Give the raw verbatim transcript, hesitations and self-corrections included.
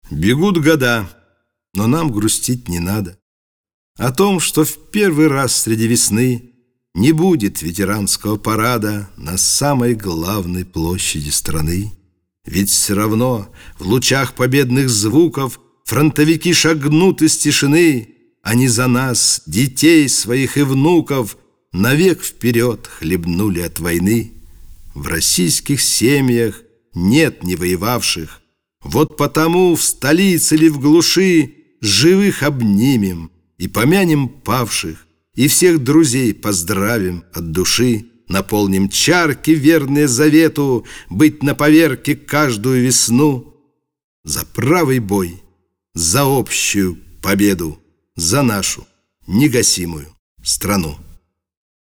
Бегут года, но нам грустить не надо о том, что в первый раз среди весны не будет ветеранского парада на самой главной площади страны. Ведь все равно в лучах победных звуков фронтовики шагнут из тишины. Они за нас, детей своих и внуков, навек вперед хлебнули от войны. В российских семьях нет не воевавших. Вот потому в столице или в глуши живых обнимем и помянем павших, и всех друзей поздравим от души, наполним чарки, верные завету, быть на поверке каждую весну. За правый бой, за общую победу, за нашу негасимую страну.